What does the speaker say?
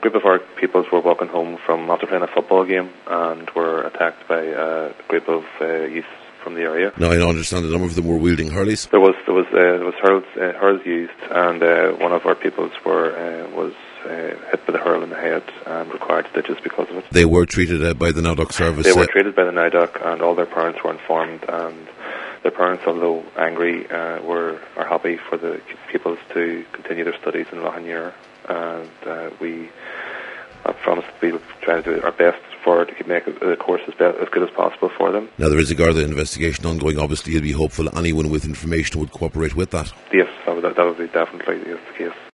group of our pupils were walking home from after playing a football game and were attacked by a group of youth from the area. Now, I understand a number of them were wielding hurleys. There was hurls used, and one of our pupils was hit with a hurl in the head and required stitches because of it. They were treated by the NADOC service. They were treated by the NADOC, and all their parents were informed, and their parents, although angry, are happy for the pupils to continue their studies in Lough and we have promised we will try to do our best to make the course as good as possible for them. Now, there is a Garda investigation ongoing. Obviously, you'll be hopeful anyone with information would cooperate with that. Yes, that would be definitely the case.